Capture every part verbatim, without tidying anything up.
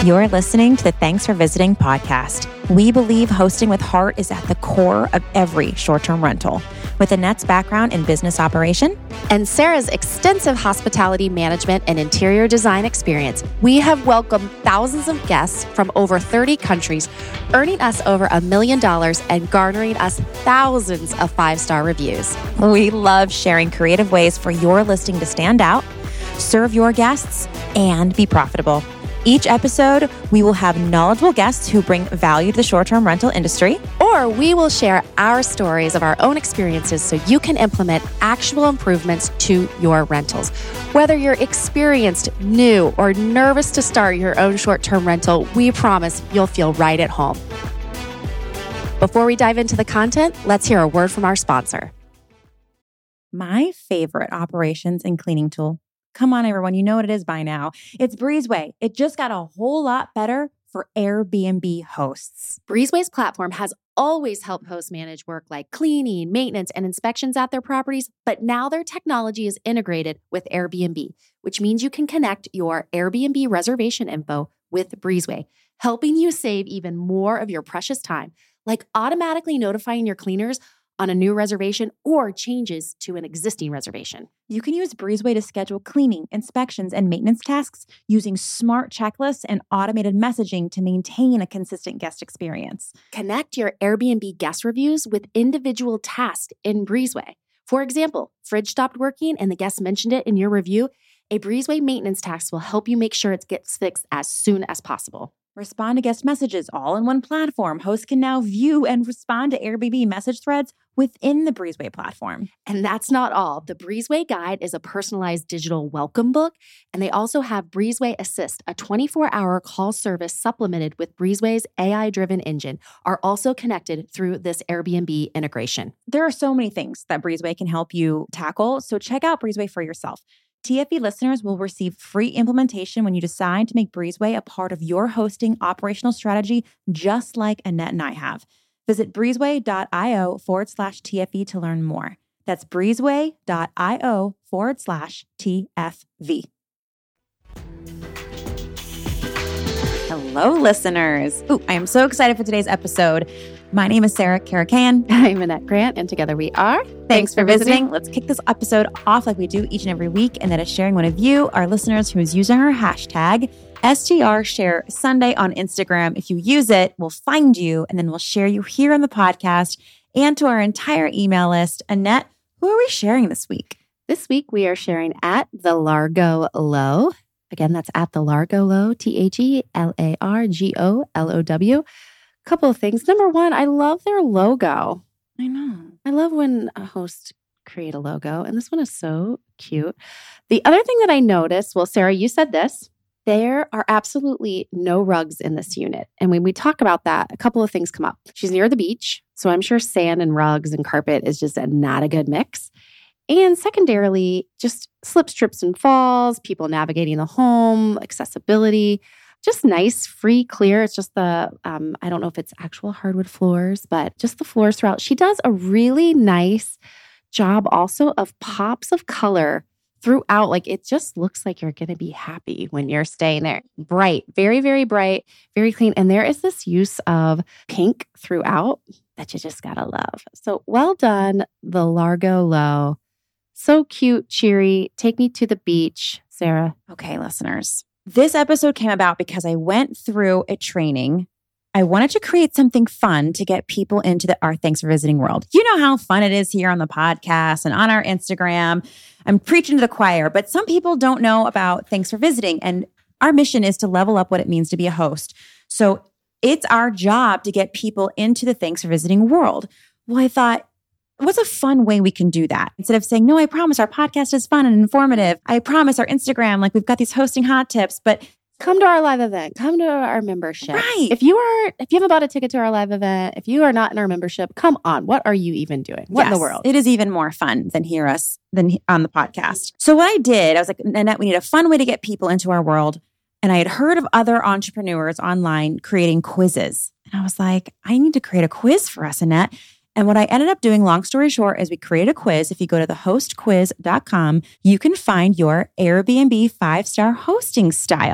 You're listening to the Thanks for Visiting podcast. We believe hosting with heart is at the core of every short-term rental. With Annette's background in business operation and Sarah's extensive hospitality management and interior design experience, we have welcomed thousands of guests from over thirty countries, earning us over a million dollars and garnering us thousands of five-star reviews. We love sharing creative ways for your listing to stand out, serve your guests, and be profitable. Each episode, we will have knowledgeable guests who bring value to the short-term rental industry. Or we will share our stories of our own experiences so you can implement actual improvements to your rentals. Whether you're experienced, new, or nervous to start your own short-term rental, we promise you'll feel right at home. Before we dive into the content, let's hear a word from our sponsor. My favorite operations and cleaning tool. Come on, everyone. You know what it is by now. It's Breezeway. It just got a whole lot better for Airbnb hosts. Breezeway's platform has always helped hosts manage work like cleaning, maintenance, and inspections at their properties, but now their technology is integrated with Airbnb, which means you can connect your Airbnb reservation info with Breezeway, helping you save even more of your precious time, like automatically notifying your cleaners on a new reservation or changes to an existing reservation. You can use Breezeway to schedule cleaning, inspections, and maintenance tasks using smart checklists and automated messaging to maintain a consistent guest experience. Connect your Airbnb guest reviews with individual tasks in Breezeway. For example, fridge stopped working and the guest mentioned it in your review. A Breezeway maintenance task will help you make sure it gets fixed as soon as possible. Respond to guest messages all in one platform. Hosts can now view and respond to Airbnb message threads within the Breezeway platform. And that's not all. The Breezeway Guide is a personalized digital welcome book, and they also have Breezeway Assist, a twenty-four hour call service supplemented with Breezeway's A I-driven engine, are also connected through this Airbnb integration. There are so many things that Breezeway can help you tackle, so check out Breezeway for yourself. T F V listeners will receive free implementation when you decide to make Breezeway a part of your hosting operational strategy, just like Annette and I have. Visit breezeway.io forward slash TFV to learn more. That's breezeway.io forward slash TFV. Hello, listeners. Ooh, I am so excited for today's episode. My name is Sarah Karakayan. I'm Annette Grant, and together we are Thanks, Thanks for visiting. visiting. Let's kick this episode off like we do each and every week, and that is sharing one of you, our listeners, who is using our hashtag S T R Share Sunday on Instagram. If you use it, we'll find you, and then we'll share you here on the podcast and to our entire email list. Annette, who are we sharing this week? This week we are sharing at the Largo Low. Again, that's at the Largo Low, T H E L A R G O L O W. Couple of things. Number one, I love their logo. I know. I love when a host create a logo, and this one is so cute. The other thing that I noticed, well, Sarah, you said this, there are absolutely no rugs in this unit. And when we talk about that, a couple of things come up. She's near the beach, so I'm sure sand and rugs and carpet is just a, not a good mix. And secondarily, just slips, trips, and falls, people navigating the home, accessibility. Just nice, free, clear. It's just the, um, I don't know if it's actual hardwood floors, but just the floors throughout. She does a really nice job also of pops of color throughout. Like it just looks like you're going to be happy when you're staying there. Bright, very, very bright, very clean. And there is this use of pink throughout that you just got to love. So well done, the Largo Low. So cute, cheery. Take me to the beach, Sarah. Okay, listeners. This episode came about because I went through a training. I wanted to create something fun to get people into the our Thanks for Visiting world. You know how fun it is here on the podcast and on our Instagram. I'm preaching to the choir, but some people don't know about Thanks for Visiting. And our mission is to level up what it means to be a host. So it's our job to get people into the Thanks for Visiting world. Well, I thought, what's a fun way we can do that? Instead of saying, no, I promise our podcast is fun and informative. I promise our Instagram, like we've got these hosting hot tips, but come to our live event. Come to our membership. Right. If you are, if you haven't bought a ticket to our live event, if you are not in our membership, come on. What are you even doing? What yes, in the world? It is even more fun than hear us than on the podcast. So what I did, I was like, Annette, we need a fun way to get people into our world. And I had heard of other entrepreneurs online creating quizzes. And I was like, I need to create a quiz for us, Annette. And what I ended up doing, long story short, is we created a quiz. If you go to the host quiz dot com, you can find your Airbnb five-star hosting style.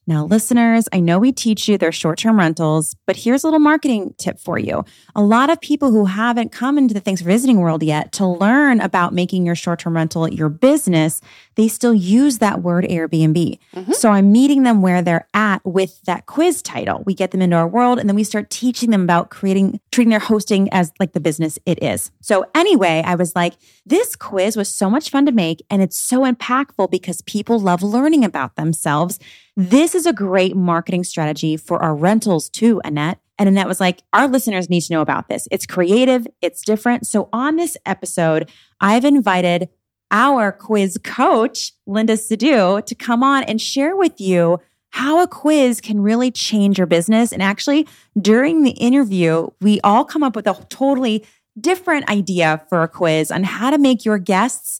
Now, listeners, I know we teach you their short-term rentals, but here's a little marketing tip for you. A lot of people who haven't come into the Thanks for Visiting world yet to learn about making your short-term rental your business, they still use that word Airbnb. Mm-hmm. So I'm meeting them where they're at with that quiz title. We get them into our world, and then we start teaching them about creating, treating their hosting as like the business it is. So anyway, I was like, this quiz was so much fun to make, and it's so impactful because people love learning about themselves. This is a great marketing strategy for our rentals too, Annette. And Annette was like, our listeners need to know about this. It's creative, it's different. So on this episode, I've invited our quiz coach, Linda Sadu, to come on and share with you how a quiz can really change your business. And actually, during the interview, we all come up with a totally different idea for a quiz on how to make your guests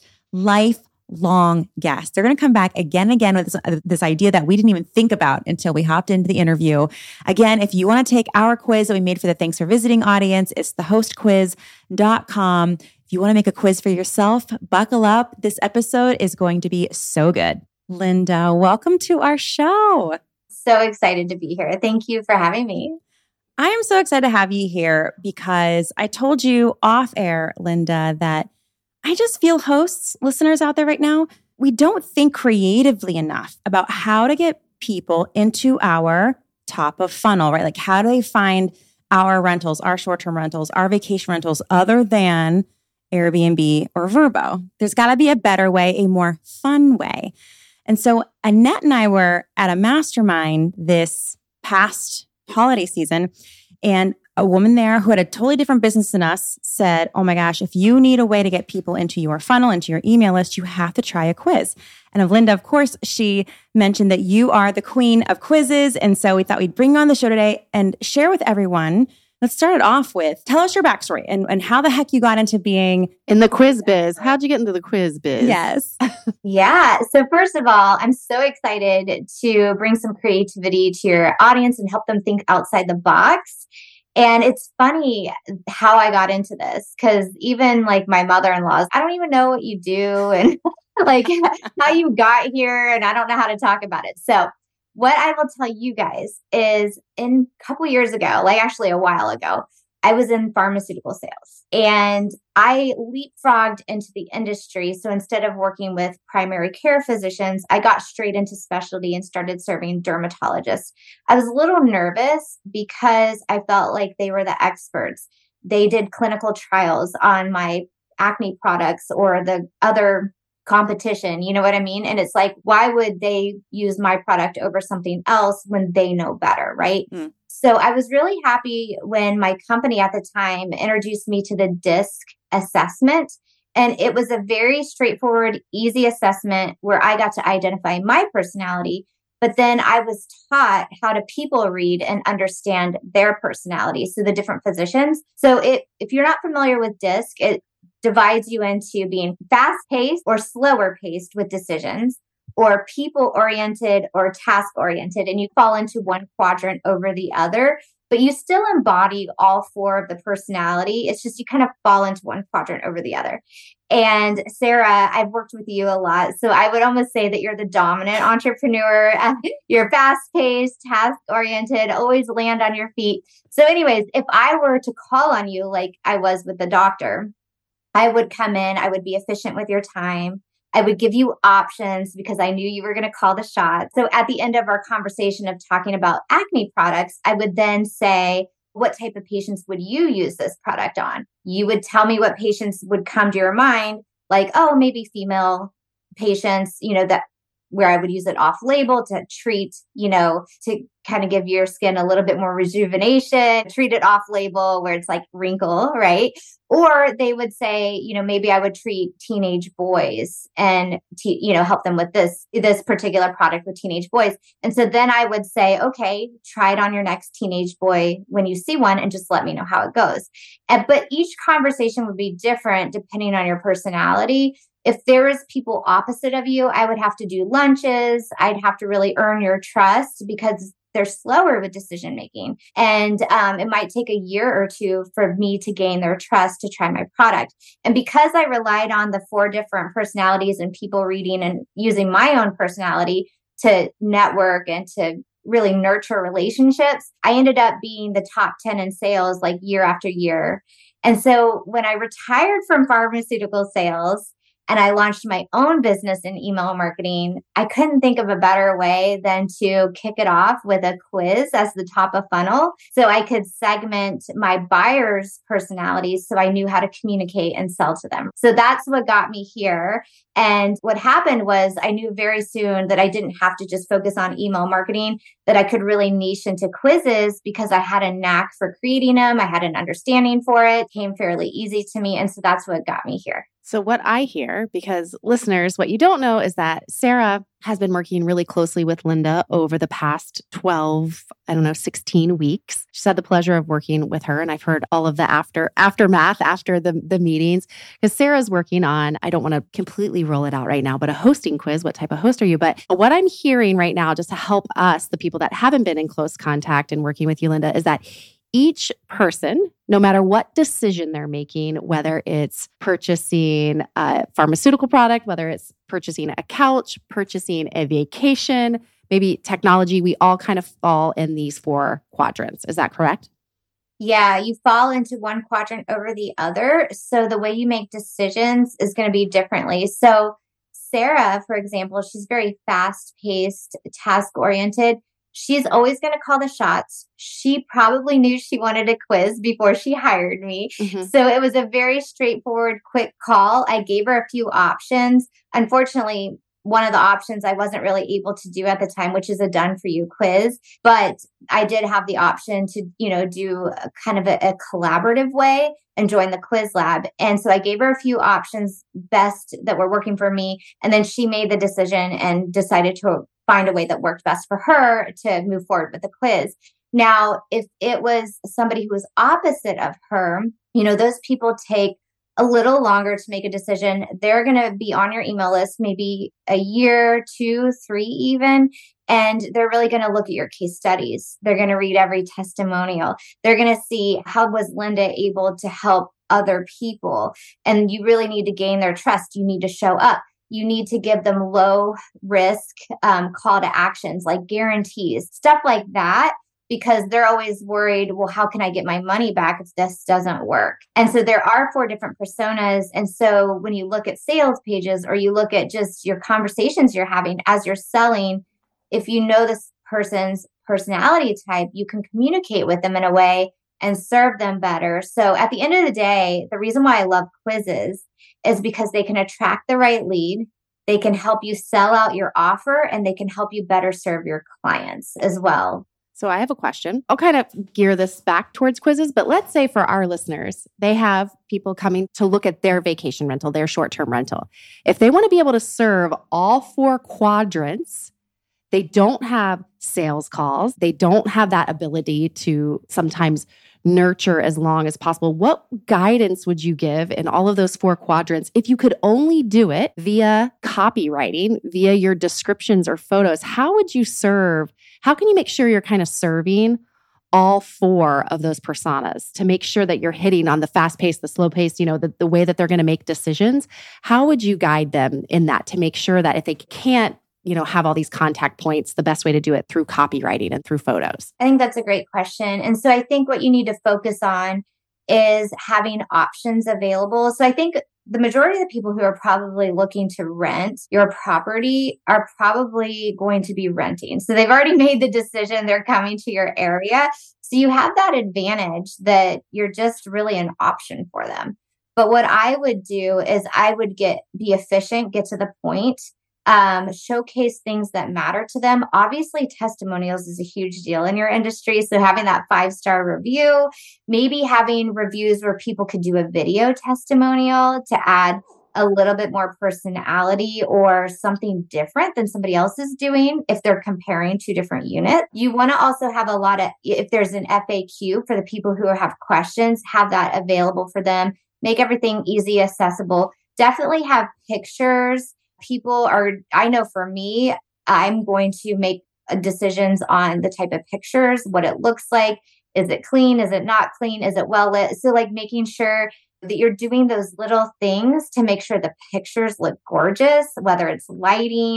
lifelong guests. They're going to come back again and again with this, uh, this idea that we didn't even think about until we hopped into the interview. Again, if you want to take our quiz that we made for the Thanks for Visiting audience, it's the host quiz dot com. If you want to make a quiz for yourself, buckle up. This episode is going to be so good. Linda, welcome to our show. So excited to be here. Thank you for having me. I am so excited to have you here because I told you off air, Linda, that I just feel hosts, listeners out there right now, we don't think creatively enough about how to get people into our top of funnel, right? Like how do they find our rentals, our short-term rentals, our vacation rentals, other than Airbnb or Vrbo? There's got to be a better way, a more fun way. And so Annette and I were at a mastermind this past holiday season, and a woman there who had a totally different business than us said, oh my gosh, if you need a way to get people into your funnel, into your email list, you have to try a quiz. And of Linda, of course, she mentioned that you are the queen of quizzes. And so we thought we'd bring you on the show today and share with everyone. Let's start it off with, tell us your backstory and, and how the heck you got into being in the quiz biz. How'd you get into the quiz biz? Yes. Yeah. So first of all, I'm so excited to bring some creativity to your audience and help them think outside the box. And it's funny how I got into this because even like my mother-in-law's, I don't even know what you do and like how you got here, and I don't know how to talk about it. So what I will tell you guys is in a couple years ago, like actually a while ago, I was in pharmaceutical sales and I leapfrogged into the industry. So instead of working with primary care physicians, I got straight into specialty and started serving dermatologists. I was a little nervous because I felt like they were the experts. They did clinical trials on my acne products or the other competition, you know what I mean? And it's like, why would they use my product over something else when they know better, right? Mm. So I was really happy when my company at the time introduced me to the DISC assessment. And it was a very straightforward, easy assessment where I got to identify my personality. But then I was taught how to people read and understand their personality. So the different physicians. So it, if you're not familiar with DISC, it divides you into being fast-paced or slower-paced with decisions, or people-oriented or task-oriented, and you fall into one quadrant over the other, but you still embody all four of the personality. It's just you kind of fall into one quadrant over the other. And Sarah, I've worked with you a lot, so I would almost say that you're the dominant entrepreneur. You're fast-paced, task-oriented, always land on your feet. So anyways, if I were to call on you like I was with the doctor, I would come in, I would be efficient with your time. I would give you options because I knew you were going to call the shot. So at the end of our conversation of talking about acne products, I would then say, what type of patients would you use this product on? You would tell me what patients would come to your mind, like, oh, maybe female patients, you know, that where I would use it off label to treat, you know, to kind of give your skin a little bit more rejuvenation, treat it off label where it's like wrinkle, right? Or they would say, you know, maybe I would treat teenage boys and, te- you know, help them with this, this particular product with teenage boys. And so then I would say, okay, try it on your next teenage boy when you see one and just let me know how it goes. And, but each conversation would be different depending on your personality. If there was people opposite of you, I would have to do lunches. I'd have to really earn your trust because they're slower with decision making. And um, it might take a year or two for me to gain their trust to try my product. And because I relied on the four different personalities and people reading and using my own personality to network and to really nurture relationships, I ended up being the top ten in sales like year after year. And so when I retired from pharmaceutical sales and I launched my own business in email marketing, I couldn't think of a better way than to kick it off with a quiz as the top of funnel. So I could segment my buyers' personalities so I knew how to communicate and sell to them. So that's what got me here. And what happened was I knew very soon that I didn't have to just focus on email marketing, that I could really niche into quizzes because I had a knack for creating them. I had an understanding for it, came fairly easy to me. And so that's what got me here. So what I hear, because listeners, what you don't know is that Sarah has been working really closely with Linda over the past twelve, I don't know, sixteen weeks. She's had the pleasure of working with her. And I've heard all of the after aftermath after the, the meetings, because Sarah's working on, I don't want to completely roll it out right now, but a hosting quiz. What type of host are you? But what I'm hearing right now, just to help us, the people that haven't been in close contact and working with you, Linda, is that each person, no matter what decision they're making, whether it's purchasing a pharmaceutical product, whether it's purchasing a couch, purchasing a vacation, maybe technology, we all kind of fall in these four quadrants. Is that correct? Yeah, you fall into one quadrant over the other. So the way you make decisions is going to be differently. So Sarah, for example, she's very fast-paced, task-oriented. She's always going to call the shots. She probably knew she wanted a quiz before she hired me. Mm-hmm. So it was a very straightforward, quick call. I gave her a few options. Unfortunately, one of the options I wasn't really able to do at the time, which is a done for you quiz. But I did have the option to, you know, do a kind of a, a collaborative way and join the quiz lab. And so I gave her a few options best that were working for me. And then she made the decision and decided to find a way that worked best for her to move forward with the quiz. Now, if it was somebody who was opposite of her, you know, those people take a little longer to make a decision. They're going to be on your email list, maybe a year, two, three even. And they're really going to look at your case studies. They're going to read every testimonial. They're going to see how was Linda able to help other people. And you really need to gain their trust. You need to show up. You need to give them low risk um, call to actions like guarantees, stuff like that, because they're always worried, well, how can I get my money back if this doesn't work? And so there are four different personas. And so when you look at sales pages or you look at just your conversations you're having as you're selling, if you know this person's personality type, you can communicate with them in a way and serve them better. So at the end of the day, the reason why I love quizzes is because they can attract the right lead. They can help you sell out your offer and they can help you better serve your clients as well. So I have a question. I'll kind of gear this back towards quizzes, but let's say for our listeners, they have people coming to look at their vacation rental, their short-term rental. If they want to be able to serve all four quadrants, they don't have sales calls. They don't have that ability to sometimes nurture as long as possible. What guidance would you give in all of those four quadrants if you could only do it via copywriting, via your descriptions or photos? How would you serve? How can you make sure you're kind of serving all four of those personas to make sure that you're hitting on the fast pace, the slow pace, you know, the, the way that they're going to make decisions? How would you guide them in that to make sure that if they can't, you know, have all these contact points, the best way to do it through copywriting and through photos? I think that's a great question. And so I think what you need to focus on is having options available. So I think the majority of the people who are probably looking to rent your property are probably going to be renting. So they've already made the decision. They're coming to your area. So you have that advantage that you're just really an option for them. But what I would do is I would get be efficient, get to the point, Um, showcase things that matter to them. Obviously, testimonials is a huge deal in your industry. So having that five-star review, maybe having reviews where people could do a video testimonial to add a little bit more personality or something different than somebody else is doing if they're comparing two different units. You want to also have a lot of, if there's an F A Q for the people who have questions, have that available for them. Make everything easy, accessible. Definitely have pictures. People are, I know for me, I'm going to make decisions on the type of pictures, what it looks like. Is it clean? Is it not clean? Is it well lit? So like making sure that you're doing those little things to make sure the pictures look gorgeous, whether it's lighting,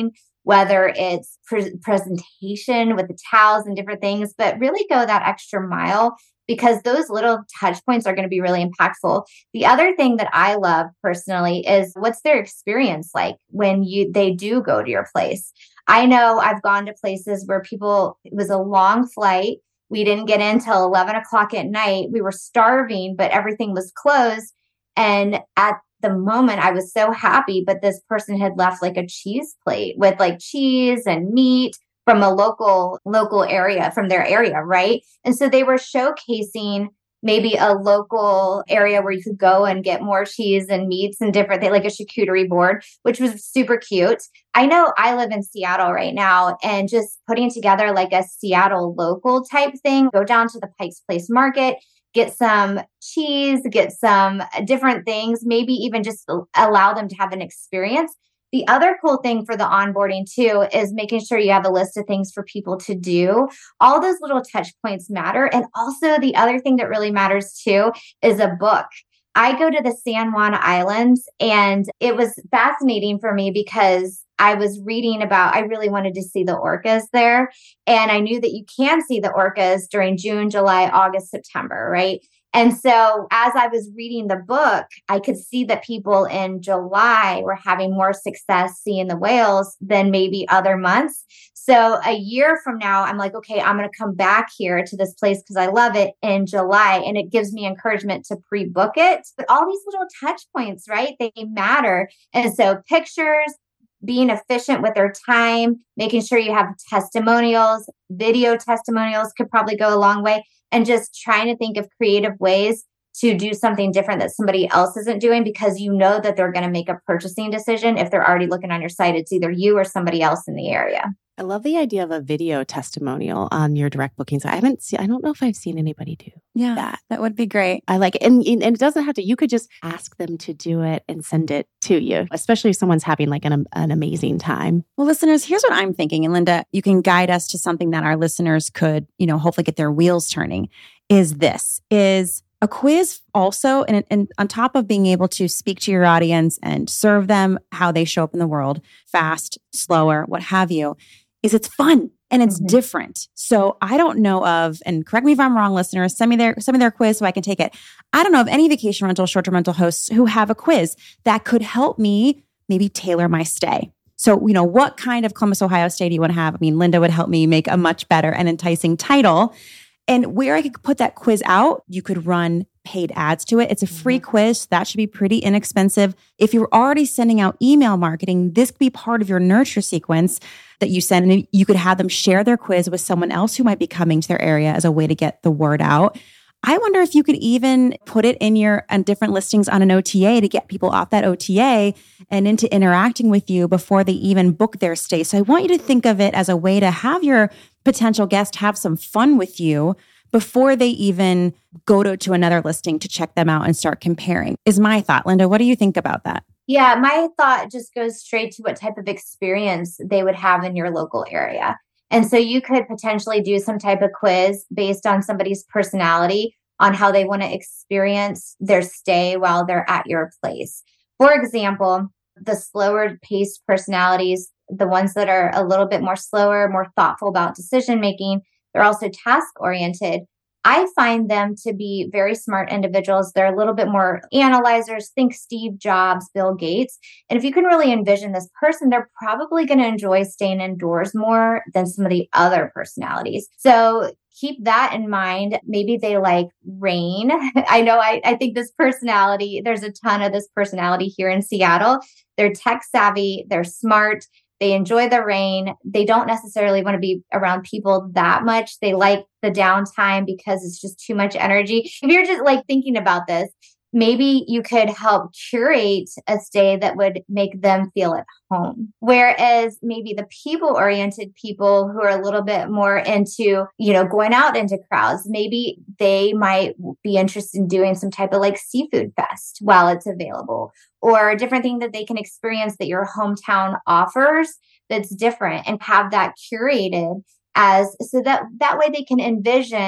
whether it's pre- presentation with the towels and different things, but really go that extra mile because those little touch points are going to be really impactful. The other thing that I love personally is what's their experience like when you they do go to your place. I know I've gone to places where people, it was a long flight. We didn't get in till eleven o'clock at night. We were starving, but everything was closed. And at the moment I was so happy, but this person had left like a cheese plate with like cheese and meat from a local, local area, from their area, right? And so they were showcasing maybe a local area where you could go and get more cheese and meats and different things, like a charcuterie board, which was super cute. I know I live in Seattle right now, and just putting together like a Seattle local type thing, go down to the Pike's Place Market, get some cheese, get some different things, maybe even just allow them to have an experience. The other cool thing for the onboarding too is making sure you have a list of things for people to do. All those little touch points matter. And also the other thing that really matters too is a book. I go to the San Juan Islands, and it was fascinating for me because I was reading about, I really wanted to see the orcas there. And I knew that you can see the orcas during June, July, August, September, right? And so as I was reading the book, I could see that people in July were having more success seeing the whales than maybe other months. So a year from now, I'm like, okay, I'm going to come back here to this place because I love it in July. And it gives me encouragement to pre-book it. But all these little touch points, right? They matter. And so pictures, being efficient with their time, making sure you have testimonials, video testimonials could probably go a long way. And just trying to think of creative ways to do something different that somebody else isn't doing, because you know that they're going to make a purchasing decision. If they're already looking on your site, it's either you or somebody else in the area. I love the idea of a video testimonial on your direct bookings. I haven't seen, I don't know if I've seen anybody do yeah, that. That would be great. I like it. And, and it doesn't have to, you could just ask them to do it and send it to you, especially if someone's having like an, an amazing time. Well, listeners, here's what I'm thinking. And Linda, you can guide us to something that our listeners could, you know, hopefully get their wheels turning. Is this, is a quiz also, and, and on top of being able to speak to your audience and serve them how they show up in the world, fast, slower, what have you, is it's fun and it's mm-hmm. different. So I don't know of, and correct me if I'm wrong, listeners, send me their send me their quiz so I can take it. I don't know of any vacation rental, short-term rental hosts who have a quiz that could help me maybe tailor my stay. So, you know, what kind of Columbus, Ohio stay do you want to have? I mean, Linda would help me make a much better and enticing title. And where I could put that quiz out, you could run paid ads to it. It's a free mm-hmm. quiz. So that should be pretty inexpensive. If you're already sending out email marketing, this could be part of your nurture sequence that you send. And you could have them share their quiz with someone else who might be coming to their area as a way to get the word out. I wonder if you could even put it in your on different listings on an O T A to get people off that O T A and into interacting with you before they even book their stay. So I want you to think of it as a way to have your potential guest have some fun with you before they even go to, to another listing to check them out and start comparing, is my thought. Linda, what do you think about that? Yeah, my thought just goes straight to what type of experience they would have in your local area. And so you could potentially do some type of quiz based on somebody's personality on how they want to experience their stay while they're at your place. For example, the slower paced personalities, the ones that are a little bit more slower, more thoughtful about decision making, they're also task oriented. I find them to be very smart individuals. They're a little bit more analyzers. Think Steve Jobs, Bill Gates. And if you can really envision this person, they're probably going to enjoy staying indoors more than some of the other personalities. So keep that in mind. Maybe they like rain. I know I, I think this personality, there's a ton of this personality here in Seattle. They're tech savvy. They're smart. They enjoy the rain. They don't necessarily want to be around people that much. They like the downtime because it's just too much energy. If you're just like thinking about this, maybe you could help curate a stay that would make them feel at home. Whereas maybe the people-oriented people who are a little bit more into, you know, going out into crowds, maybe they might be interested in doing some type of like seafood fest while it's available, or a different thing that they can experience that your hometown offers that's different, and have that curated as so that that way they can envision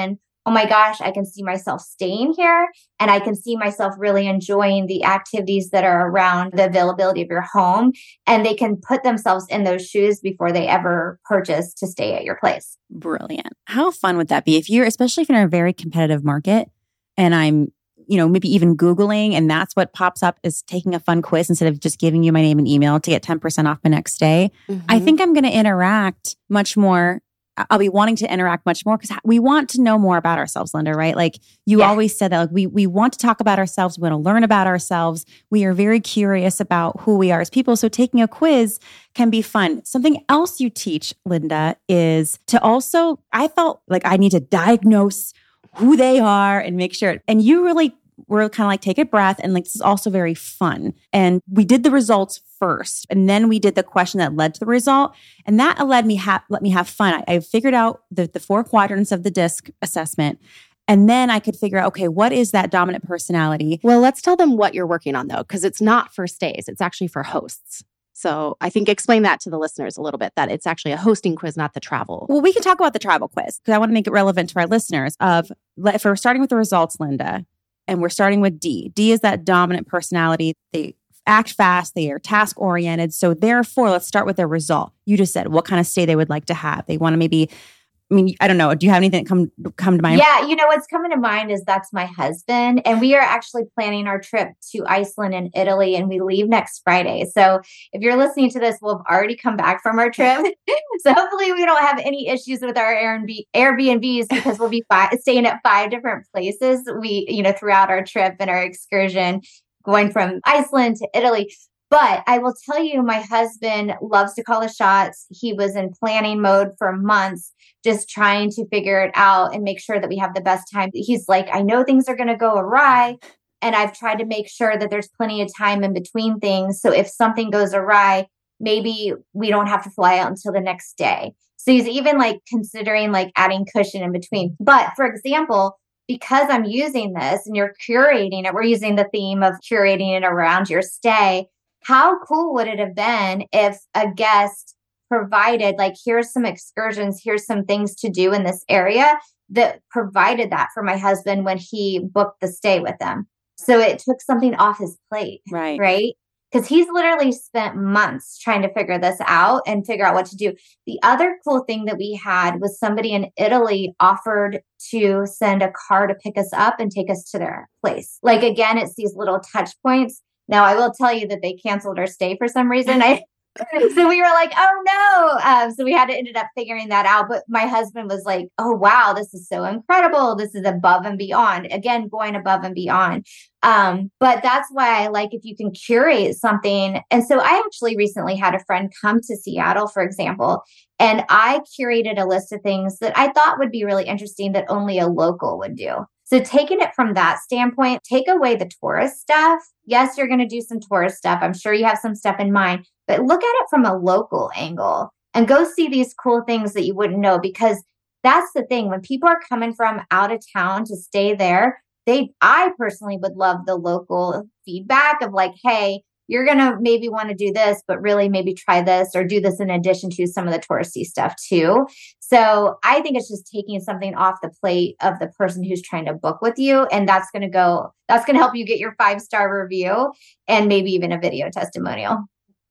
oh my gosh, I can see myself staying here and I can see myself really enjoying the activities that are around the availability of your home. And they can put themselves in those shoes before they ever purchase to stay at your place. Brilliant. How fun would that be if you're, especially if you're in a very competitive market and I'm, you know, maybe even Googling and that's what pops up is taking a fun quiz instead of just giving you my name and email to get ten percent off my next stay. Mm-hmm. I think I'm going to interact much more. I'll be wanting to interact much more because we want to know more about ourselves, Linda, right? Like you yeah. always said that like we we want to talk about ourselves. We want to learn about ourselves. We are very curious about who we are as people. So taking a quiz can be fun. Something else you teach, Linda, is to also, I felt like I need to diagnose who they are and make sure. And you really were kind of like, take a breath. And like, this is also very fun. And we did the results first. And then we did the question that led to the result. And that led me ha- let me have fun. I, I figured out the, the four quadrants of the DISC assessment. And then I could figure out, okay, what is that dominant personality? Well, let's tell them what you're working on though, because it's not for stays. It's actually for hosts. So I think explain that to the listeners a little bit, that it's actually a hosting quiz, not the travel. Well, we can talk about the travel quiz because I want to make it relevant to our listeners of, if we're starting with the results, Linda, and we're starting with D. D is that dominant personality. They act fast. They are task oriented. So therefore, let's start with their result. You just said what kind of stay they would like to have. They want to maybe, I mean, I don't know. Do you have anything that come come to mind? Yeah, you know, what's coming to mind is that's my husband. And we are actually planning our trip to Iceland and Italy, and we leave next Friday. So if you're listening to this, we'll have already come back from our trip. So hopefully we don't have any issues with our Airbnb, Airbnbs because we'll be fi- staying at five different places we, you know, throughout our trip and our excursion, going from Iceland to Italy. But I will tell you, my husband loves to call the shots. He was in planning mode for months, just trying to figure it out and make sure that we have the best time. He's like, I know things are going to go awry. And I've tried to make sure that there's plenty of time in between things. So if something goes awry, maybe we don't have to fly out until the next day. So he's even like considering like adding cushion in between. But for example, because I'm using this and you're curating it, we're using the theme of curating it around your stay. How cool would it have been if a guest provided, like, here's some excursions, here's some things to do in this area, that provided that for my husband when he booked the stay with them. So it took something off his plate, right? Right? Because he's literally spent months trying to figure this out and figure out what to do. The other cool thing that we had was somebody in Italy offered to send a car to pick us up and take us to their place. Like, again, it's these little touch points. Now, I will tell you that they canceled our stay for some reason. I So we were like, oh, no. Um, so we had to ended up figuring that out. But my husband was like, oh, wow, this is so incredible. This is above and beyond. Again, going above and beyond. Um, but that's why I like if you can curate something. And so I actually recently had a friend come to Seattle, for example, and I curated a list of things that I thought would be really interesting that only a local would do. So taking it from that standpoint, take away the tourist stuff. Yes, you're going to do some tourist stuff. I'm sure you have some stuff in mind, but look at it from a local angle and go see these cool things that you wouldn't know, because that's the thing. When people are coming from out of town to stay there, they, I personally would love the local feedback of like, hey, you're going to maybe want to do this, but really maybe try this or do this in addition to some of the touristy stuff too. So I think it's just taking something off the plate of the person who's trying to book with you. And that's going to go, that's going to help you get your five-star review and maybe even a video testimonial.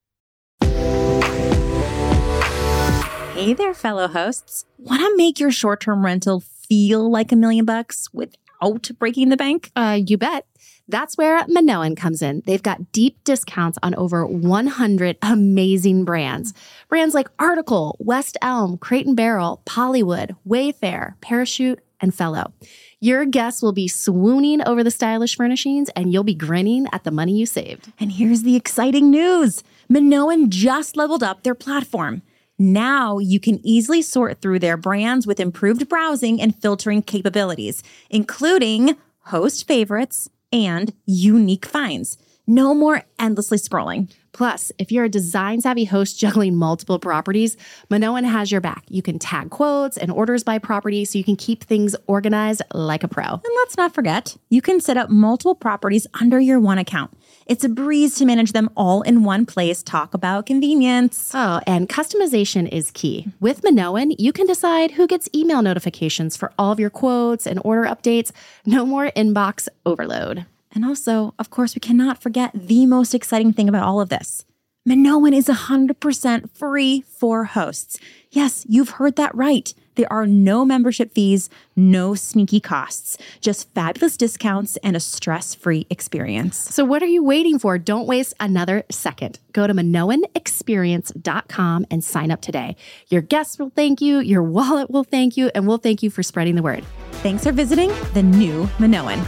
Hey there, fellow hosts. Want to make your short-term rental feel like a million bucks without breaking the bank? Uh, you bet. That's where Minoan comes in. They've got deep discounts on over one hundred amazing brands. Brands like Article, West Elm, Crate and Barrel, Pollywood, Wayfair, Parachute, and Fellow. Your guests will be swooning over the stylish furnishings, and you'll be grinning at the money you saved. And here's the exciting news. Minoan just leveled up their platform. Now you can easily sort through their brands with improved browsing and filtering capabilities, including host favorites and unique finds. No more endlessly scrolling. Plus, if you're a design-savvy host juggling multiple properties, Minoan has your back. You can tag quotes and orders by property so you can keep things organized like a pro. And let's not forget, you can set up multiple properties under your one account. It's a breeze to manage them all in one place. Talk about convenience. Oh, and customization is key. With Minoan, you can decide who gets email notifications for all of your quotes and order updates. No more inbox overload. And also, of course, we cannot forget the most exciting thing about all of this. Minoan is one hundred percent free for hosts. Yes, you've heard that right. There are no membership fees, no sneaky costs, just fabulous discounts and a stress-free experience. So what are you waiting for? Don't waste another second. Go to minoan experience dot com and sign up today. Your guests will thank you, your wallet will thank you, and we'll thank you for spreading the word. Thanks for visiting the new Minoan.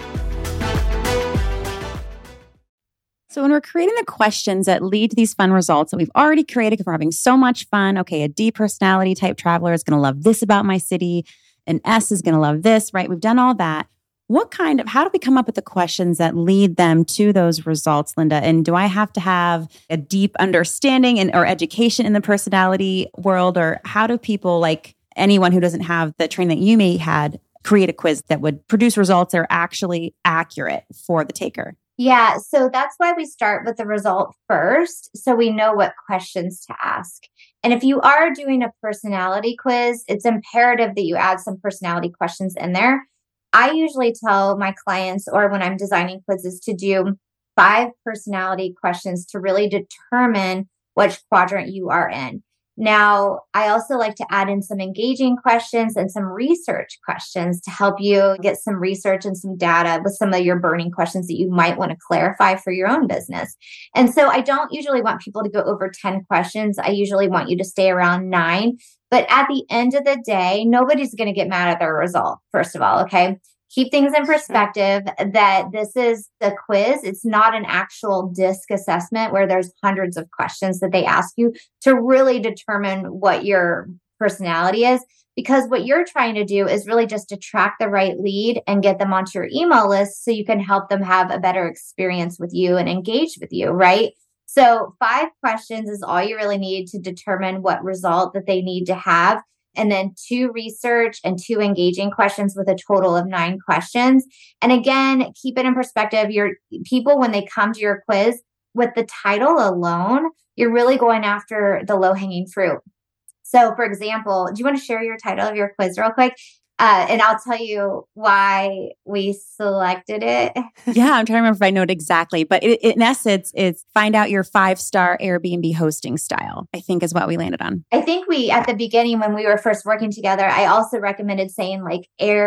So when we're creating the questions that lead to these fun results that we've already created because we're having so much fun, okay, a D personality type traveler is going to love this about my city. An S is going to love this, right? We've done all that. What kind of, how do we come up with the questions that lead them to those results, Linda? And do I have to have a deep understanding and or education in the personality world? Or how do people, like anyone who doesn't have the training that you may had, create a quiz that would produce results that are actually accurate for the taker? Yeah, so that's why we start with the result first, so we know what questions to ask. And if you are doing a personality quiz, it's imperative that you add some personality questions in there. I usually tell my clients, or when I'm designing quizzes, to do five personality questions to really determine which quadrant you are in. Now, I also like to add in some engaging questions and some research questions to help you get some research and some data with some of your burning questions that you might want to clarify for your own business. And so I don't usually want people to go over ten questions. I usually want you to stay around nine. But at the end of the day, nobody's going to get mad at their result, first of all, okay? Keep things in perspective that this is the quiz. It's not an actual DISC assessment where there's hundreds of questions that they ask you to really determine what your personality is. Because what you're trying to do is really just attract the right lead and get them onto your email list so you can help them have a better experience with you and engage with you, right? So five questions is all you really need to determine what result that they need to have. And then two research and two engaging questions with a total of nine questions. And again, keep it in perspective. Your people, when they come to your quiz with the title alone, you're really going after the low-hanging fruit. So for example, do you want to share your title of your quiz real quick? Uh, and I'll tell you why we selected it. Yeah, I'm trying to remember if I know it exactly. But it, in essence, it's find out your five-star Airbnb hosting style, I think is what we landed on. I think we, at the beginning when we were first working together, I also recommended saying like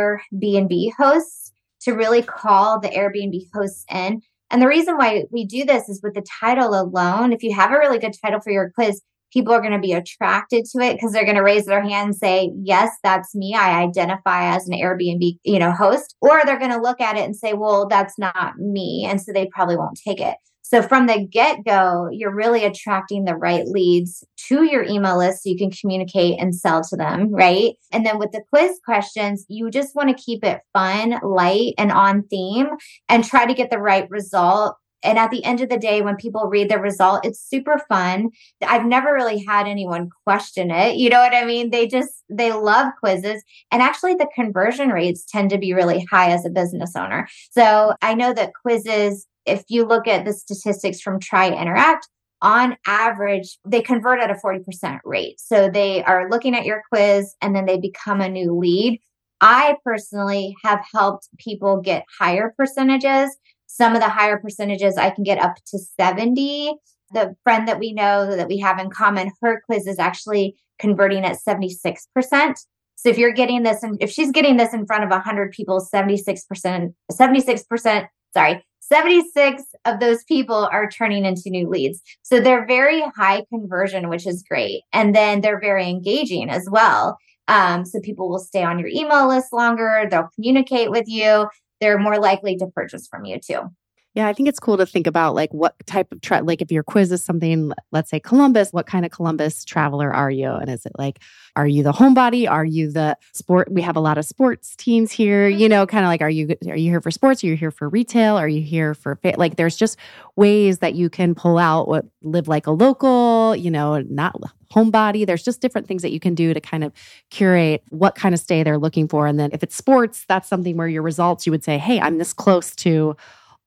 Airbnb hosts to really call the Airbnb hosts in. And the reason why we do this is with the title alone. If you have a really good title for your quiz, people are going to be attracted to it because they're going to raise their hand and say, yes, that's me. I identify as an Airbnb, you know, host. Or they're going to look at it and say, well, that's not me. And so they probably won't take it. So from the get-go, you're really attracting the right leads to your email list so you can communicate and sell to them, right? And then with the quiz questions, you just want to keep it fun, light, and on theme and try to get the right result. And at the end of the day, when people read the result, it's super fun. I've never really had anyone question it. You know what I mean? They just, they love quizzes. And actually the conversion rates tend to be really high as a business owner. So I know that quizzes, if you look at the statistics from Try Interact, on average, they convert at a forty percent rate. So they are looking at your quiz and then they become a new lead. I personally have helped people get higher percentages. Some of the higher percentages I can get up to seventy. The friend that we know that we have in common, her quiz is actually converting at seventy-six percent. So if you're getting this, and if she's getting this in front of one hundred people, seventy-six percent, seventy-six percent, sorry, seventy-six of those people are turning into new leads. So they're very high conversion, which is great. And then they're very engaging as well. Um, so people will stay on your email list longer. They'll communicate with you. They're more likely to purchase from you too. Yeah, I think it's cool to think about like what type of, tra- like if your quiz is something, let's say Columbus, what kind of Columbus traveler are you? And is it like, are you the homebody? Are you the sport? We have a lot of sports teams here, you know, kind of like, are you, are you here for sports? Are you here for retail? Are you here for, fa- like, there's just ways that you can pull out what live like a local, you know, not homebody. There's just different things that you can do to kind of curate what kind of stay they're looking for. And then if it's sports, that's something where your results, you would say, hey, I'm this close to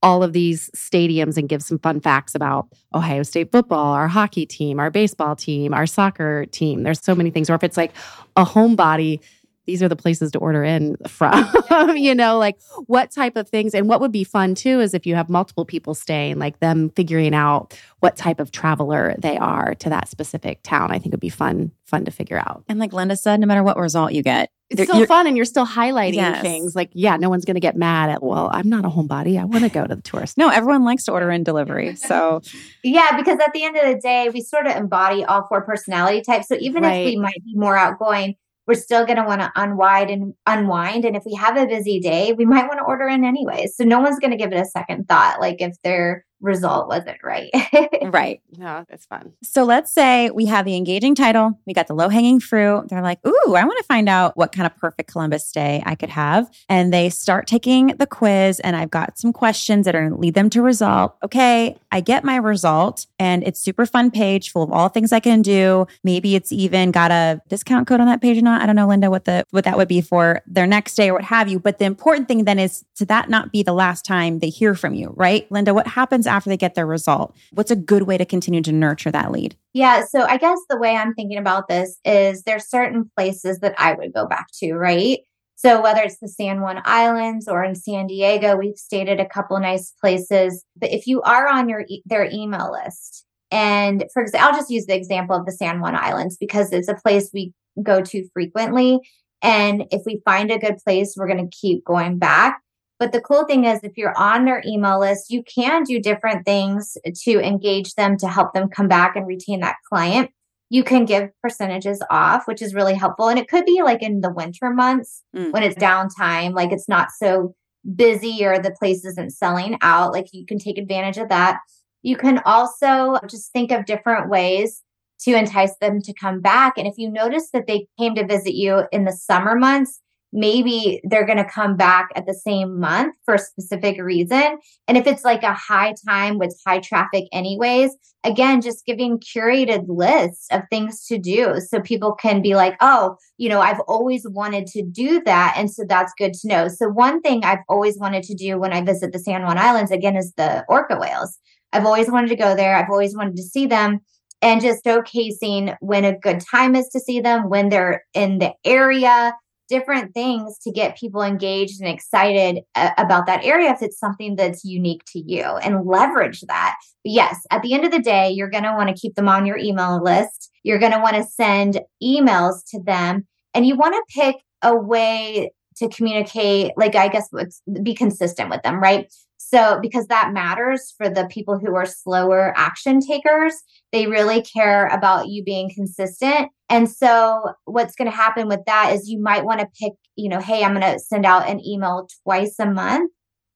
all of these stadiums and give some fun facts about Ohio State football, our hockey team, our baseball team, our soccer team. There's so many things. Or if it's like a homebody, these are the places to order in from, you know, like what type of things. And what would be fun too is if you have multiple people staying, like them figuring out what type of traveler they are to that specific town. I think would be fun, fun to figure out. And like Linda said, no matter what result you get, it's still fun and you're still highlighting yes. things. Like, yeah, no one's going to get mad at, well, I'm not a homebody. I want to go to the tourist. No, everyone likes to order in delivery. So yeah, because at the end of the day, we sort of embody all four personality types. So even right. if we might be more outgoing, we're still going to want to unwind and unwind. And if we have a busy day, we might want to order in anyways. So no one's going to give it a second thought, like if their result wasn't right. Right. No, that's fun. So let's say we have the engaging title. We got the low hanging fruit. They're like, ooh, I want to find out what kind of perfect Columbus stay I could have. And they start taking the quiz and I've got some questions that are going to lead them to result. Okay, I get my result and it's super fun page full of all things I can do. Maybe it's even got a discount code on that page or not. I don't know, Linda, what the what that would be for their next day or what have you. But the important thing then is to that not be the last time they hear from you, right? Linda, what happens after they get their result? What's a good way to continue to nurture that lead? Yeah. So I guess the way I'm thinking about this is there's certain places that I would go back to, right? So whether it's the San Juan Islands or in San Diego, we've stayed at a couple nice places. But if you are on your their email list, and for example, I'll just use the example of the San Juan Islands because it's a place we go to frequently. And if we find a good place, we're going to keep going back. But the cool thing is if you're on their email list, you can do different things to engage them, to help them come back and retain that client. You can give percentages off, which is really helpful. And it could be like in the winter months mm. when it's downtime, like it's not so busy or the place isn't selling out. Like you can take advantage of that. You can also just think of different ways to entice them to come back. And if you notice that they came to visit you in the summer months, maybe they're going to come back at the same month for a specific reason. And if it's like a high time with high traffic anyways, again, just giving curated lists of things to do so people can be like, oh, you know, I've always wanted to do that. And so that's good to know. So one thing I've always wanted to do when I visit the San Juan Islands, again, is the orca whales. I've always wanted to go there. I've always wanted to see them. And just showcasing when a good time is to see them, when they're in the area, different things to get people engaged and excited uh, about that area if it's something that's unique to you and leverage that. But yes, at the end of the day, you're going to want to keep them on your email list. You're going to want to send emails to them and you want to pick a way to communicate, like, I guess, be consistent with them, right? So because that matters for the people who are slower action takers, they really care about you being consistent. And so what's going to happen with that is you might want to pick, you know, hey, I'm going to send out an email twice a month,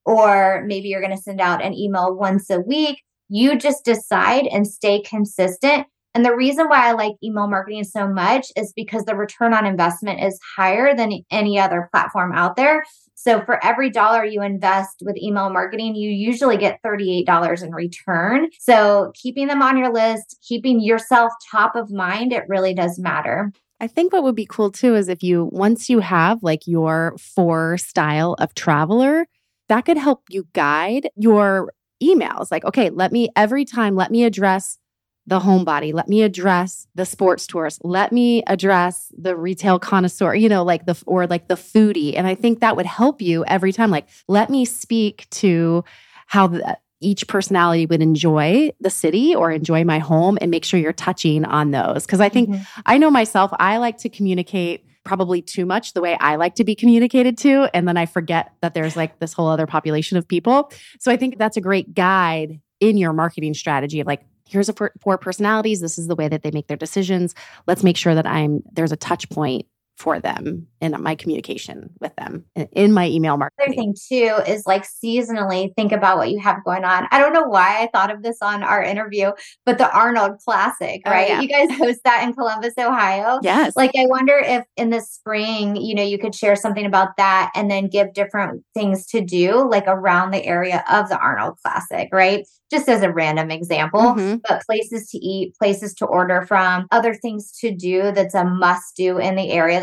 or maybe you're going to send out an email once a week. You just decide and stay consistent. And the reason why I like email marketing so much is because the return on investment is higher than any other platform out there. So for every dollar you invest with email marketing, you usually get thirty-eight dollars in return. So keeping them on your list, keeping yourself top of mind, it really does matter. I think what would be cool too is if you, once you have like your four style of traveler, that could help you guide your emails. Like, okay, let me, every time, let me address the homebody. Let me address the sports tourist. Let me address the retail connoisseur, you know, like the, or like the foodie. And I think that would help you every time. Like, let me speak to how the, each personality would enjoy the city or enjoy my home and make sure you're touching on those. Cause I think mm-hmm. I know myself, I like to communicate probably too much the way I like to be communicated to. And then I forget that there's like this whole other population of people. So I think that's a great guide in your marketing strategy of like, here's a four personalities. This is the way that they make their decisions. Let's make sure that I'm there's a touch point for them in my communication with them in my email marketing. Other thing too is like seasonally think about what you have going on. I don't know why I thought of this on our interview, but the Arnold Classic, right? Oh, yeah. You guys host that in Columbus, Ohio. Yes. Like I wonder if in the spring, you know, you could share something about that and then give different things to do like around the area of the Arnold Classic, right? Just as a random example, mm-hmm. but places to eat, places to order from, other things to do that's a must do in the area that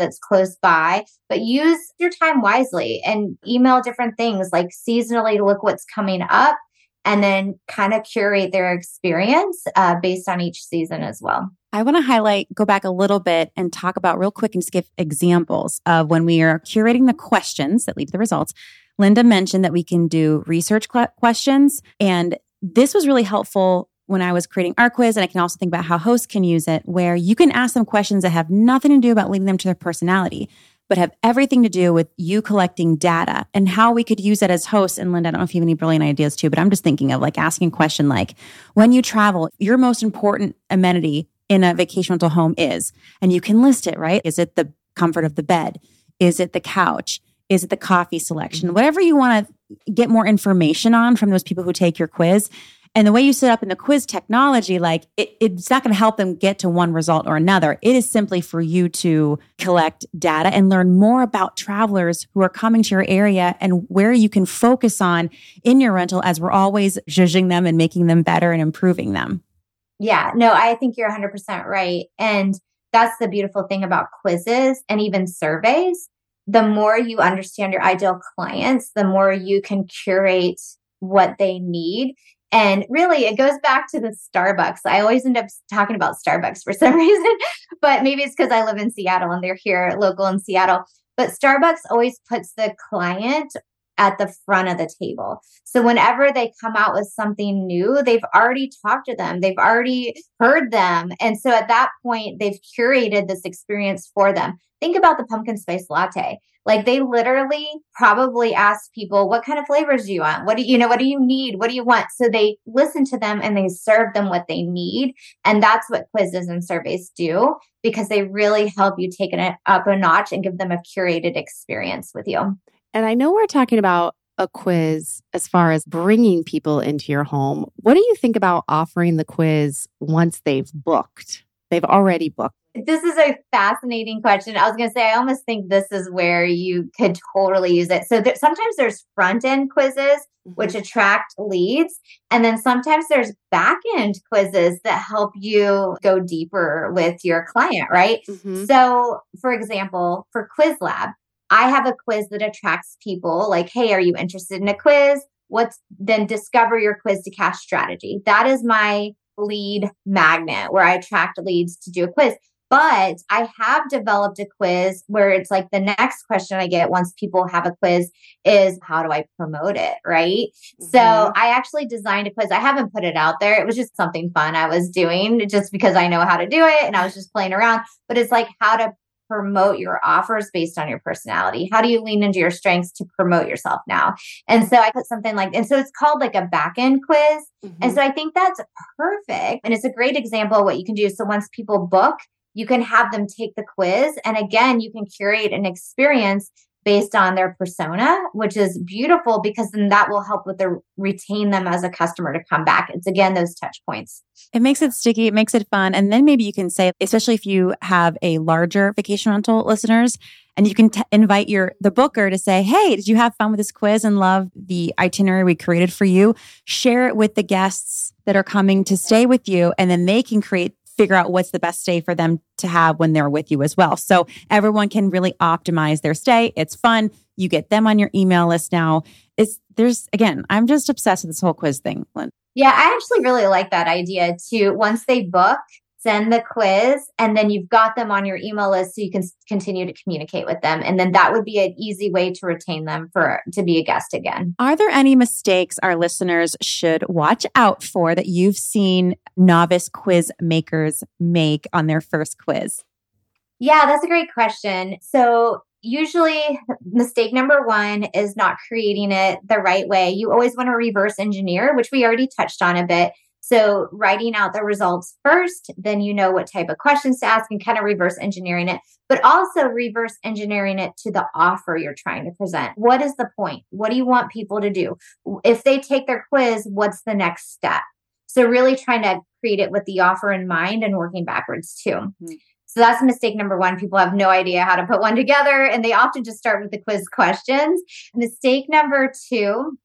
that's close by, but use your time wisely and email different things like seasonally, look what's coming up, and then kind of curate their experience uh, based on each season as well. I want to highlight, go back a little bit and talk about real quick and just give examples of when we are curating the questions that lead to the results. Linda mentioned that we can do research cl- questions. And this was really helpful when I was creating our quiz. And I can also think about how hosts can use it, where you can ask them questions that have nothing to do about leading them to their personality, but have everything to do with you collecting data and how we could use it as hosts. And Linda, I don't know if you have any brilliant ideas too, but I'm just thinking of like asking a question like, when you travel, your most important amenity in a vacation rental home is, and you can list it, right? Is it the comfort of the bed? Is it the couch? Is it the coffee selection? Whatever you want to get more information on from those people who take your quiz. And the way you set up in the quiz technology, like it, it's not going to help them get to one result or another. It is simply for you to collect data and learn more about travelers who are coming to your area and where you can focus on in your rental as we're always judging them and making them better and improving them. Yeah, no, I think you're one hundred percent right. And that's the beautiful thing about quizzes and even surveys. The more you understand your ideal clients, the more you can curate what they need. And really, it goes back to the Starbucks. I always end up talking about Starbucks for some reason, but maybe it's because I live in Seattle and they're here local in Seattle. But Starbucks always puts the client at the front of the table. So whenever they come out with something new, they've already talked to them. They've already heard them. And so at that point, they've curated this experience for them. Think about the pumpkin spice latte. Like they literally probably ask people, what kind of flavors do you want? What do you, you know, what do you need? What do you want? So they listen to them and they serve them what they need. And that's what quizzes and surveys do, because they really help you take it up a notch and give them a curated experience with you. And I know we're talking about a quiz as far as bringing people into your home. What do you think about offering the quiz once they've booked? They've already booked. This is a fascinating question. I was going to say, I almost think this is where you could totally use it. So there, sometimes there's front end quizzes, mm-hmm. which attract leads. And then sometimes there's back end quizzes that help you go deeper with your client, right? Mm-hmm. So for example, for Quizlab, I have a quiz that attracts people like, hey, are you interested in a quiz? What's then discover your quiz to cash strategy. That is my lead magnet where I attract leads to do a quiz. But I have developed a quiz where it's like the next question I get once people have a quiz is, how do I promote it? Right. Mm-hmm. So I actually designed a quiz. I haven't put it out there. It was just something fun I was doing just because I know how to do it and I was just playing around. But it's like how to promote your offers based on your personality. How do you lean into your strengths to promote yourself now? And so I put something like, and so it's called like a back end quiz. Mm-hmm. And so I think that's perfect. And it's a great example of what you can do. So once people book, you can have them take the quiz. And again, you can curate an experience based on their persona, which is beautiful because then that will help with the retain them as a customer to come back. It's again, those touch points. It makes it sticky. It makes it fun. And then maybe you can say, especially if you have a larger vacation rental listeners, and you can t- invite your the booker to say, hey, did you have fun with this quiz and love the itinerary we created for you? Share it with the guests that are coming to stay with you. And then they can create figure out what's the best stay for them to have when they're with you as well. So everyone can really optimize their stay. It's fun. You get them on your email list now. It's there's again, I'm just obsessed with this whole quiz thing, Lynn. Yeah, I actually really like that idea too. Once they book, send the quiz, and then you've got them on your email list so you can continue to communicate with them. And then that would be an easy way to retain them for to be a guest again. Are there any mistakes our listeners should watch out for that you've seen novice quiz makers make on their first quiz? Yeah, that's a great question. So usually mistake number one is not creating it the right way. You always want to reverse engineer, which we already touched on a bit. So writing out the results first, then you know what type of questions to ask and kind of reverse engineering it, but also reverse engineering it to the offer you're trying to present. What is the point? What do you want people to do? If they take their quiz, what's the next step? So really trying to create it with the offer in mind and working backwards too. Mm-hmm. So that's mistake number one. People have no idea how to put one together and they often just start with the quiz questions. Mistake number two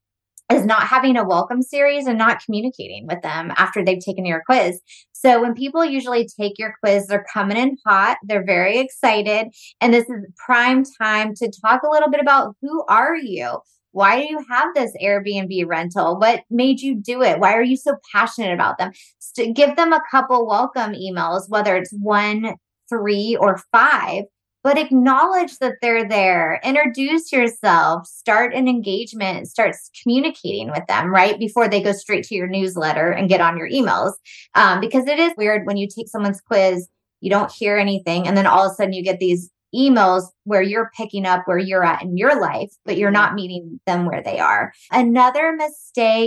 is not having a welcome series and not communicating with them after they've taken your quiz. So when people usually take your quiz, they're coming in hot, they're very excited, and this is prime time to talk a little bit about who are you? Why do you have this Airbnb rental? What made you do it? Why are you so passionate about them? So give them a couple welcome emails, whether it's one, three, or five, but acknowledge that they're there. Introduce yourself, start an engagement, start communicating with them, right? Before they go straight to your newsletter and get on your emails. Um, because it is weird when you take someone's quiz, you don't hear anything. And then all of a sudden you get these emails where you're picking up where you're at in your life, but you're not meeting them where they are. Another mistake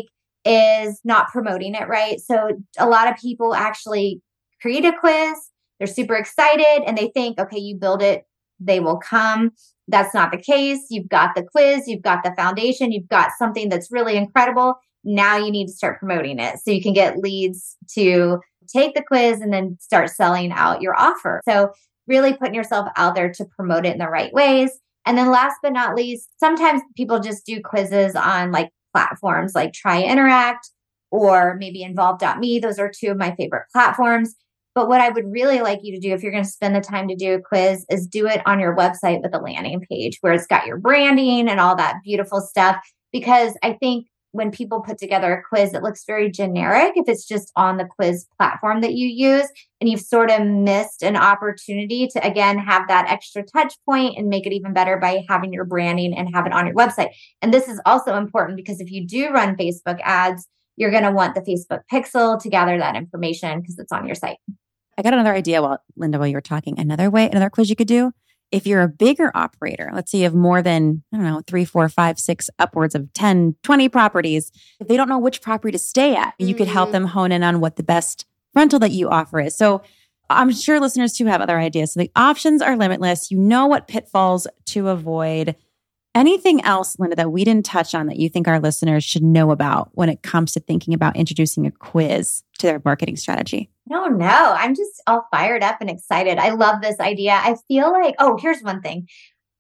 is not promoting it, right? So a lot of people actually create a quiz. They're super excited and they think, okay, you build it, they will come. That's not the case. You've got the quiz, you've got the foundation, you've got something that's really incredible. Now you need to start promoting it so you can get leads to take the quiz and then start selling out your offer. So really putting yourself out there to promote it in the right ways. And then last but not least, sometimes people just do quizzes on like platforms like Try Interact or maybe Involve dot me. Those are two of my favorite platforms. But what I would really like you to do if you're going to spend the time to do a quiz is do it on your website with a landing page where it's got your branding and all that beautiful stuff. Because I think when people put together a quiz, it looks very generic if it's just on the quiz platform that you use. And you've sort of missed an opportunity to, again, have that extra touch point and make it even better by having your branding and have it on your website. And this is also important because if you do run Facebook ads, you're going to want the Facebook pixel to gather that information because it's on your site. I got another idea while Linda, while you were talking. Another way, another quiz you could do. If you're a bigger operator, let's say you have more than, I don't know, three, four, five, six, upwards of ten, twenty properties. If they don't know which property to stay at, you could help them hone in on what the best rental that you offer is. So I'm sure listeners too have other ideas. So the options are limitless. You know what pitfalls to avoid. Anything else, Linda, that we didn't touch on that you think our listeners should know about when it comes to thinking about introducing a quiz to their marketing strategy? No, no. I'm just all fired up and excited. I love this idea. I feel like, oh, here's one thing.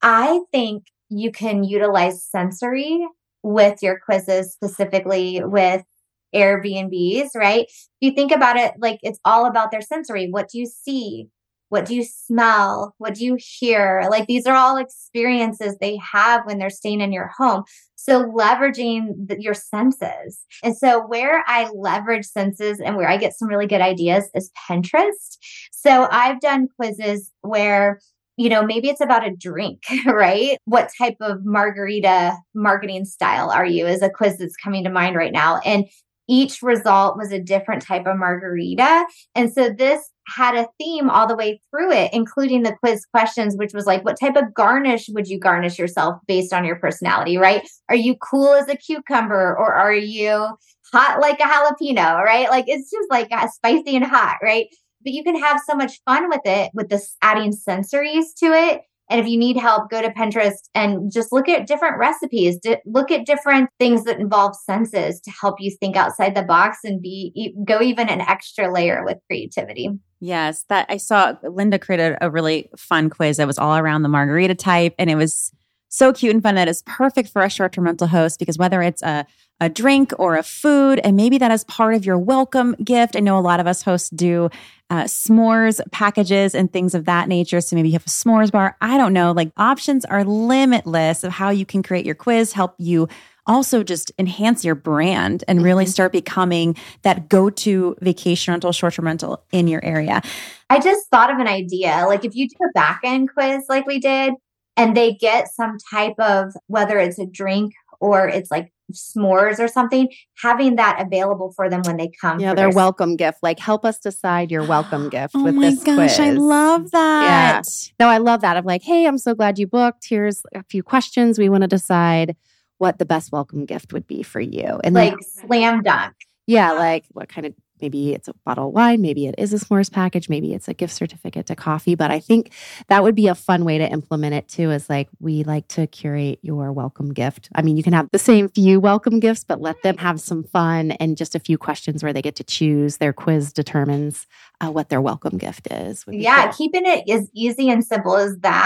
I think you can utilize sensory with your quizzes, specifically with Airbnbs, right? If you think about it, like it's all about their sensory. What do you see? What do you smell? What do you hear? Like these are all experiences they have when they're staying in your home. So leveraging the, your senses. And so where I leverage senses and where I get some really good ideas is Pinterest. So I've done quizzes where, you know, maybe it's about a drink, right? What type of margarita marketing style are you is a quiz that's coming to mind right now. And each result was a different type of margarita. And so this had a theme all the way through it, including the quiz questions, which was like, what type of garnish would you garnish yourself based on your personality, right? Are you cool as a cucumber or are you hot like a jalapeno, right? Like it's just like spicy and hot, right? But you can have so much fun with it, with this adding sensories to it. And if you need help, go to Pinterest and just look at different recipes, d- look at different things that involve senses to help you think outside the box and be e- go even an extra layer with creativity. Yes, that I saw Linda created a really fun quiz that was all around the margarita type. And it was so cute and fun that is perfect for a short-term rental host because whether it's a, a drink or a food, and maybe that is part of your welcome gift. I know a lot of us hosts do uh, s'mores packages and things of that nature. So maybe you have a s'mores bar. I don't know. Like options are limitless of how you can create your quiz, help you also just enhance your brand and really start becoming that go-to vacation rental, short-term rental in your area. I just thought of an idea. Like if you do a back-end quiz like we did, and they get some type of, whether it's a drink or it's like s'mores or something, having that available for them when they come. Yeah, their, their welcome gift. Like help us decide your welcome gift oh with my this gosh, quiz. I love that. Yeah. No, I love that. I'm like, hey, I'm so glad you booked. Here's a few questions. We want to decide what the best welcome gift would be for you. And like then, slam dunk. Yeah, like what kind of, maybe it's a bottle of wine, maybe it is a s'mores package, maybe it's a gift certificate to coffee. But I think that would be a fun way to implement it too, is like, we like to curate your welcome gift. I mean, you can have the same few welcome gifts, but let them have some fun and just a few questions where they get to choose. Their quiz determines uh, what their welcome gift is. Yeah, cool. Keeping it as easy and simple as that.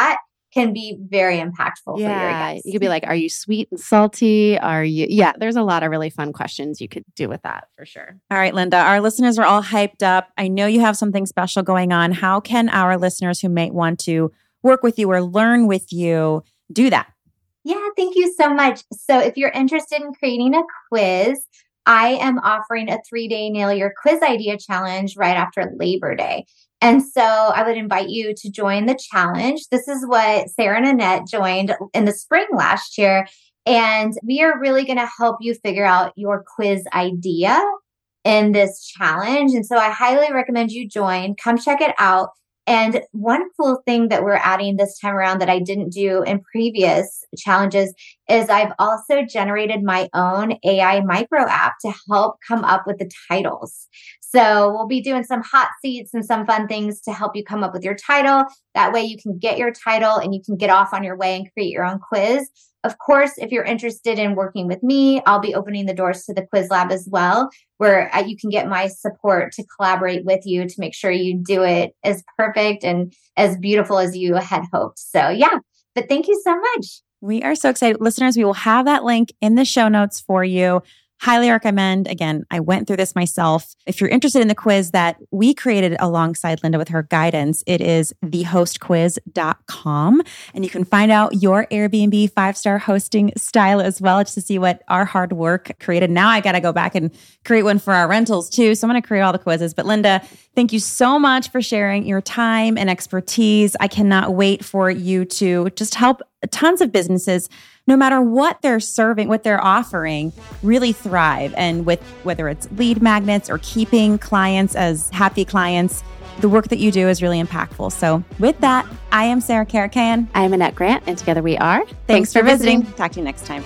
can be very impactful yeah. for your guests. You could be like, are you sweet and salty? Are you? Yeah, there's a lot of really fun questions you could do with that for sure. All right, Linda, our listeners are all hyped up. I know you have something special going on. How can our listeners who might want to work with you or learn with you do that? Yeah, thank you so much. So if you're interested in creating a quiz, I am offering a three-day Nail Your Quiz Idea Challenge right after Labor Day. And so I would invite you to join the challenge. This is what Sarah and Annette joined in the spring last year. And we are really going to help you figure out your quiz idea in this challenge. And so I highly recommend you join. Come check it out. And one cool thing that we're adding this time around that I didn't do in previous challenges is I've also generated my own A I micro app to help come up with the titles. So we'll be doing some hot seats and some fun things to help you come up with your title. That way you can get your title and you can get off on your way and create your own quiz. Of course, if you're interested in working with me, I'll be opening the doors to the Quiz Lab as well, where you can get my support to collaborate with you to make sure you do it as perfect and as beautiful as you had hoped. So yeah, but thank you so much. We are so excited. Listeners, we will have that link in the show notes for you. Highly recommend. Again, I went through this myself. If you're interested in the quiz that we created alongside Linda with her guidance, it is the host quiz dot com. And you can find out your Airbnb five-star hosting style as well, just to see what our hard work created. Now I got to go back and create one for our rentals too. So I'm going to create all the quizzes. But Linda, thank you so much for sharing your time and expertise. I cannot wait for you to just help tons of businesses, no matter what they're serving, what they're offering, really thrive. And with whether it's lead magnets or keeping clients as happy clients, the work that you do is really impactful. So with that, I am Sarah Caracan. I am Annette Grant, and together we are. Thanks, Thanks for, for visiting. visiting. Talk to you next time.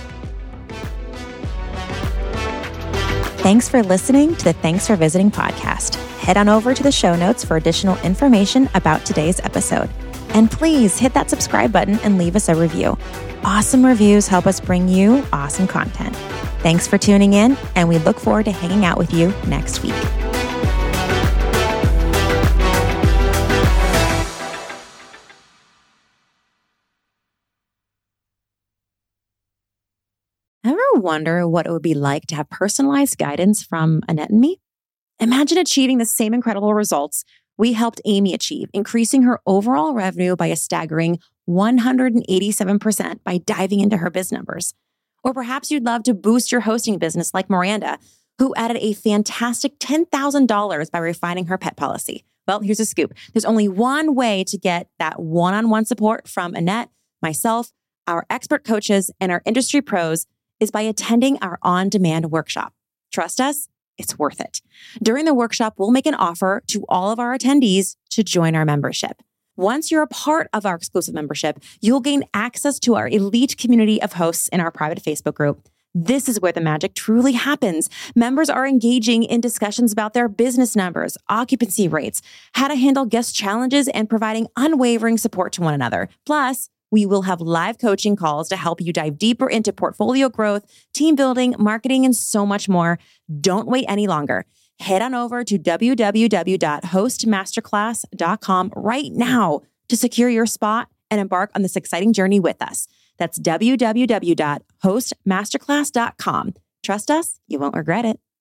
Thanks for listening to the Thanks for Visiting podcast. Head on over to the show notes for additional information about today's episode. And please hit that subscribe button and leave us a review. Awesome reviews help us bring you awesome content. Thanks for tuning in, and we look forward to hanging out with you next week. Ever wonder what it would be like to have personalized guidance from Annette and me? Imagine achieving the same incredible results we helped Amy achieve, increasing her overall revenue by a staggering one hundred eighty-seven percent by diving into her biz numbers. Or perhaps you'd love to boost your hosting business like Miranda, who added a fantastic ten thousand dollars by refining her pet policy. Well, here's a scoop. There's only one way to get that one-on-one support from Annette, myself, our expert coaches, and our industry pros is by attending our on-demand workshop. Trust us, it's worth it. During the workshop, we'll make an offer to all of our attendees to join our membership. Once you're a part of our exclusive membership, you'll gain access to our elite community of hosts in our private Facebook group. This is where the magic truly happens. Members are engaging in discussions about their business numbers, occupancy rates, how to handle guest challenges, and providing unwavering support to one another. Plus, we will have live coaching calls to help you dive deeper into portfolio growth, team building, marketing, and so much more. Don't wait any longer. Head on over to w w w dot host masterclass dot com right now to secure your spot and embark on this exciting journey with us. That's w w w dot host masterclass dot com. Trust us, you won't regret it.